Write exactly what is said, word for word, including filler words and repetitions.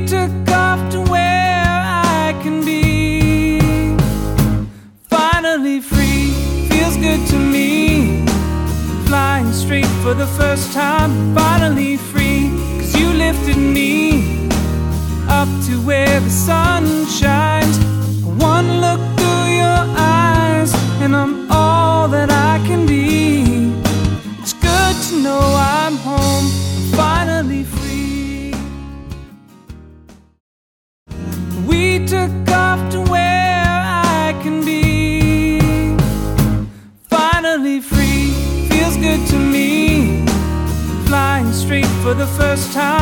took off to where I can be. Finally free, feels good to me. Flying straight for the first time. Finally free, 'cause you lifted me up to where the sun shines. One look through your eyes and I'm all that I can be. It's good to know I'm home, finally free. We took off to where I can be. Finally free, feels good to me. Flying straight for the first time.